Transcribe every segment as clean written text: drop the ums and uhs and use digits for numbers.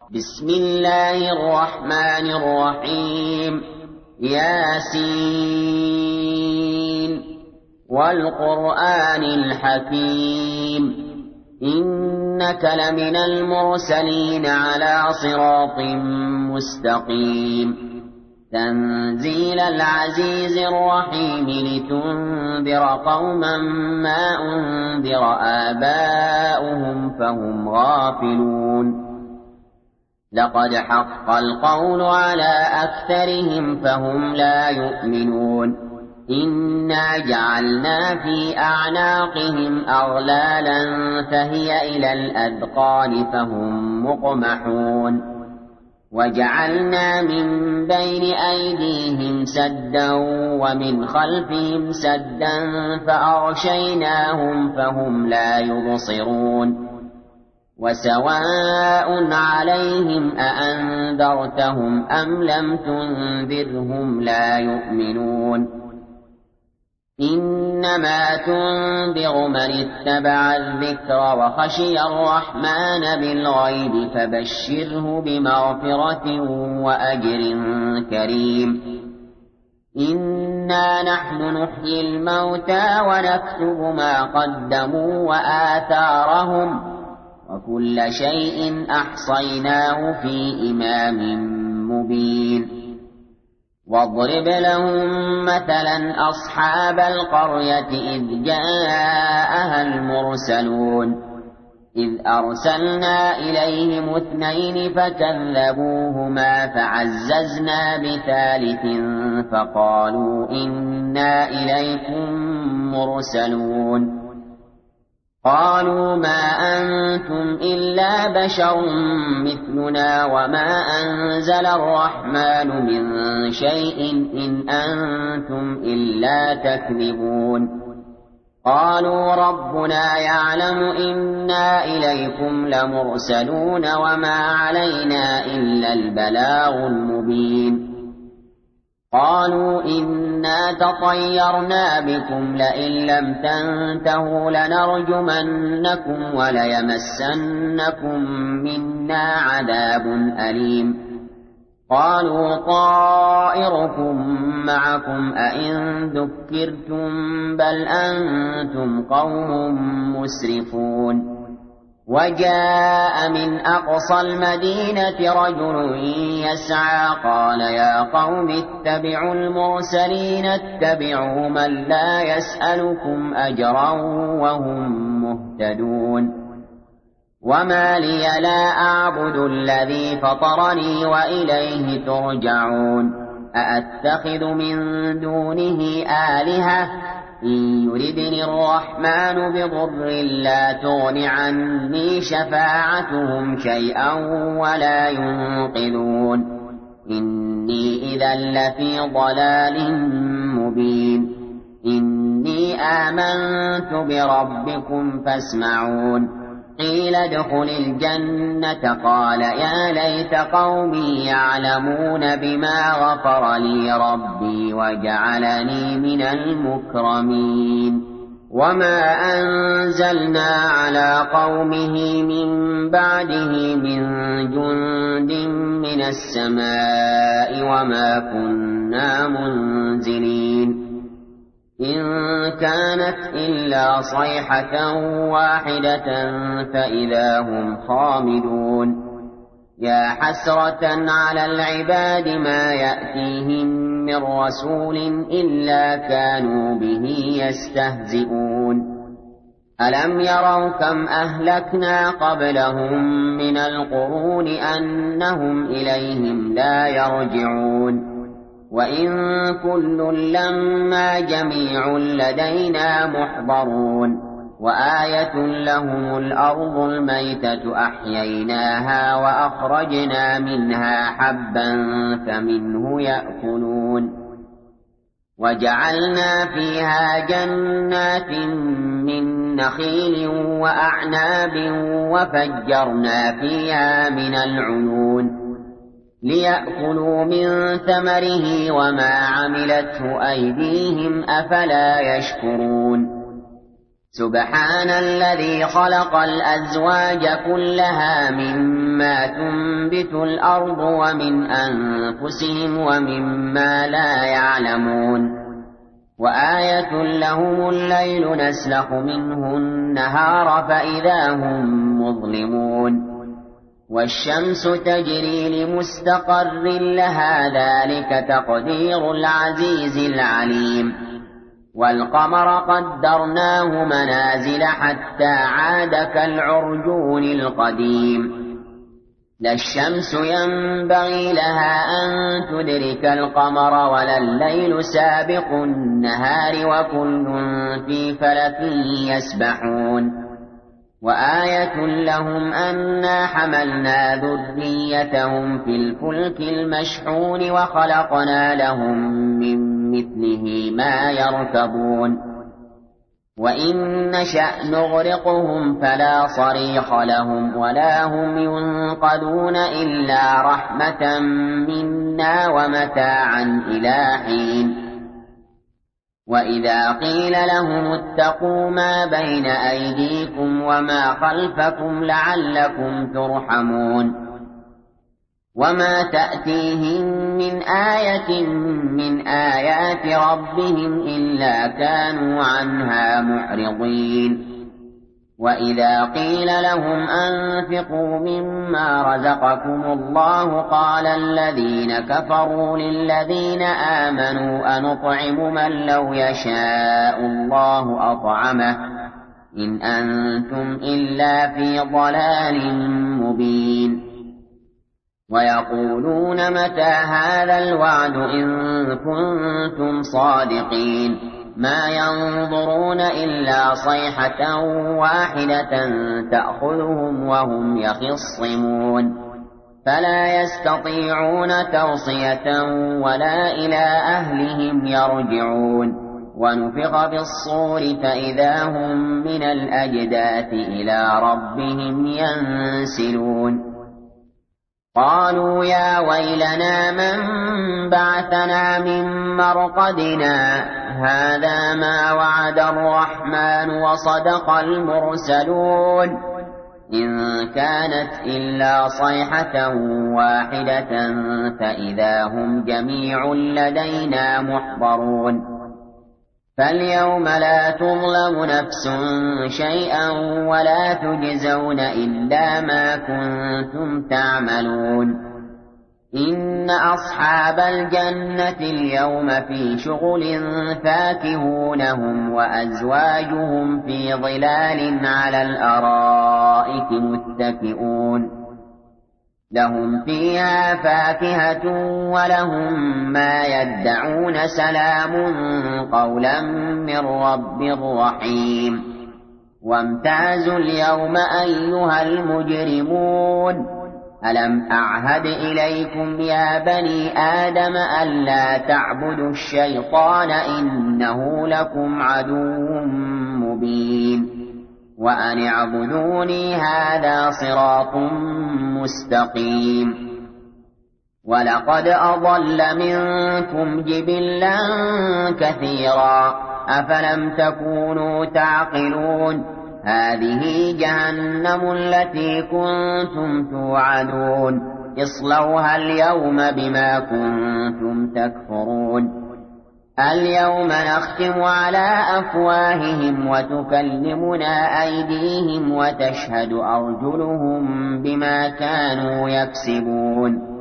بسم الله الرحمن الرحيم. ياسين والقرآن الحكيم إنك لمن المرسلين على صراط مستقيم تنزيل العزيز الرحيم لتنذر قوما ما أنذر آباؤهم فهم غافلون لقد حق القول على أكثرهم فهم لا يؤمنون إنا جعلنا في أعناقهم أغلالا فهي إلى الأذقان فهم مقمحون وجعلنا من بين أيديهم سدا ومن خلفهم سدا فأغشيناهم فهم لا يبصرون وسواء عليهم أأنذرتهم أم لم تنذرهم لا يؤمنون إنما تنذر من اتبع الذكر وخشي الرحمن بالغيب فبشره بمغفرة وأجر كريم إنا نحن نحيي الموتى ونكتب ما قدموا وآثارهم وكل شيء أحصيناه في إمام مبين واضرب لهم مثلا أصحاب القرية إذ جاءها المرسلون إذ أرسلنا إليهم 2 فكذبوهما فعززنا بثالث فقالوا إنا إليكم مرسلون قالوا ما أنتم إلا بشر مثلنا وما أنزل الرحمن من شيء إن أنتم إلا تكذبون قالوا ربنا يعلم إنا إليكم لمرسلون وما علينا إلا البلاغ المبين قالوا إنا تطيرنا بكم لئن لم تنتهوا لنرجمنكم وليمسنكم منا عذاب أليم قالوا طائركم معكم أئن ذكرتم بل أنتم قوم مسرفون وجاء من أقصى المدينة رجل يسعى قال يا قوم اتبعوا المرسلين اتبعوا من لا يسألكم أجرا وهم مهتدون وما لي لا أعبد الذي فطرني وإليه ترجعون أأتخذ من دونه آلهة إن يردني الرحمن بضر لا تغن عني شفاعتهم شيئا ولا ينقذون إني إذا لفي ضلال مبين إني آمنت بربكم فاسمعون قيل ادخل الجنة قال يا ليت قومي يعلمون بما غفر لي ربي وجعلني من المكرمين وما أنزلنا على قومه من بعده من جند من السماء وما كنا منزلين إن كانت إلا صيحة واحدة فإذا هم خامدون يا حسرة على العباد ما يأتيهم من رسول إلا كانوا به يستهزئون ألم يروا كم أهلكنا قبلهم من القرون أنهم إليهم لا يرجعون وإن كل لما جميع لدينا محضرون وآية لهم الأرض الميتة أحييناها وأخرجنا منها حبا فمنه يأكلون وجعلنا فيها جنات من نخيل وأعناب وفجرنا فيها من العيون ليأكلوا من ثمره وما عملته أيديهم أفلا يشكرون سبحان الذي خلق الأزواج كلها مما تنبت الأرض ومن أنفسهم ومما لا يعلمون وآية لهم الليل نسلخ منه النهار فإذا هم مظلمون والشمس تجري لمستقر لها ذلك تقدير العزيز العليم والقمر قدرناه منازل حتى عاد كالعرجون القديم لا الشمس ينبغي لها أن تدرك القمر ولا الليل سابق النهار وكل في فلك يسبحون وآية لهم أنا حملنا ذريتهم في الفلك المشحون وخلقنا لهم من مثله ما يركبون وإن نشأ نغرقهم فلا صريخ لهم ولا هم ينقذون إلا رحمة منا ومتاعا إلى حين وإذا قيل لهم اتقوا ما بين أيديكم وما خلفكم لعلكم ترحمون وما تأتيهم من آية من آيات ربهم إلا كانوا عنها معرضين وإذا قيل لهم أنفقوا مما رزقكم الله قال الذين كفروا للذين آمنوا أنطعم من لو يشاء الله أطعمه إن أنتم إلا في ضلال مبين ويقولون متى هذا الوعد إن كنتم صادقين ما ينظرون إلا صيحة واحدة تأخذهم وهم يخصمون فلا يستطيعون توصية ولا إلى أهلهم يرجعون ونفخ في الصور فإذا هم من الأجداث إلى ربهم ينسلون قالوا يا ويلنا من بعثنا من مرقدنا هذا ما وعد الرحمن وصدق المرسلون إن كانت إلا صيحة واحدة فإذا هم جميع لدينا محضرون فاليوم لا تظلم نفس شيئا ولا تجزون إلا ما كنتم تعملون إن أصحاب الجنة اليوم في شغل فاكهون هم وأزواجهم في ظلال على الأرائك متكئون لهم فيها فاكهة ولهم ما يدعون سلام قولا من رب رحيم وامتازوا اليوم أيها المجرمون ألم أعهد إليكم يا بني آدم ألا تعبدوا الشيطان إنه لكم عدو مبين وأن اعبدوني هذا صراط مستقيم ولقد أضل منكم جبلا كثيرا أفلم تكونوا تعقلون هذه جهنم التي كنتم توعدون اصلوها اليوم بما كنتم تكفرون اليوم نختم على أفواههم وتكلمنا أيديهم وتشهد أرجلهم بما كانوا يكسبون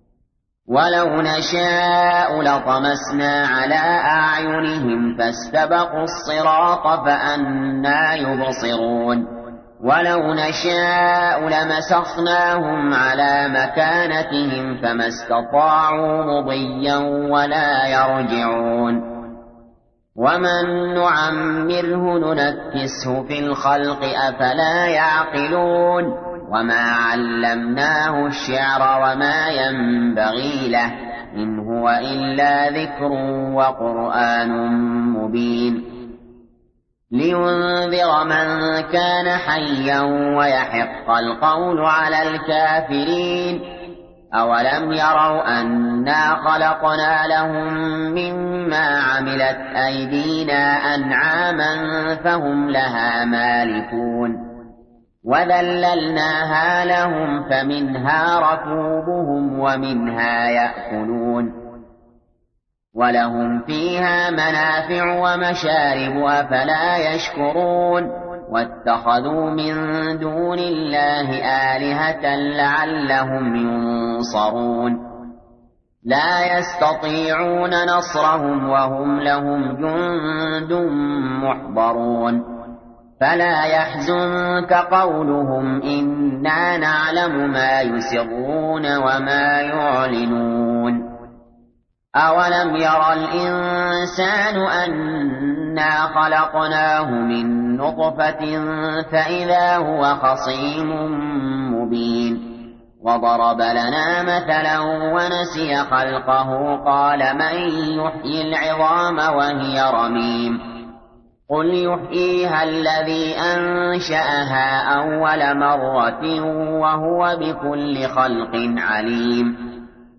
ولو نشاء لطمسنا على أعينهم فاستبقوا الصراط فأنى يبصرون ولو نشاء لمسخناهم على مكانتهم فما استطاعوا مضيا ولا يرجعون ومن نعمره ننكسه في الخلق أفلا يعقلون وما علمناه الشعر وما ينبغي له إن هو إلا ذكر وقرآن مبين لينذر من كان حيا ويحق القول على الكافرين أولم يروا أنا خلقنا لهم مما عملت أيدينا أنعاما فهم لها مالكون وذللناها لهم فمنها ركوبهم ومنها يأكلون ولهم فيها منافع ومشارب أفلا يشكرون واتخذوا من دون الله آلهة لعلهم ينصرون لا يستطيعون نصرهم وهم لهم جند محضرون فلا يحزنك قولهم إنا نعلم ما يسرون وما يعلنون أولم ير الإنسان أنا خلقناه من نطفة فإذا هو خصيم مبين وضرب لنا مثلا ونسي خلقه قال من يحيي العظام وهي رميم قل يحييها الذي أنشأها أول مرة وهو بكل خلق عليم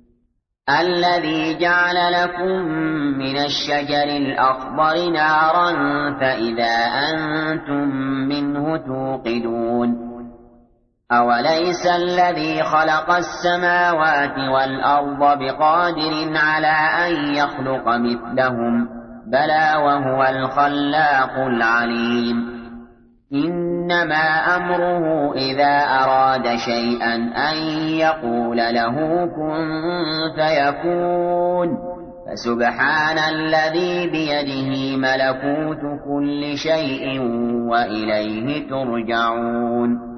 الذي جعل لكم من الشجر الأخضر نارا فإذا أنتم منه توقدون أوليس الذي خلق السماوات والأرض بقادر على أن يخلق مثلهم بلى وهو الخلاق العليم إنما أمره إذا أراد شيئا أن يقول له كن فيكون فسبحان الذي بيده ملكوت كل شيء وإليه ترجعون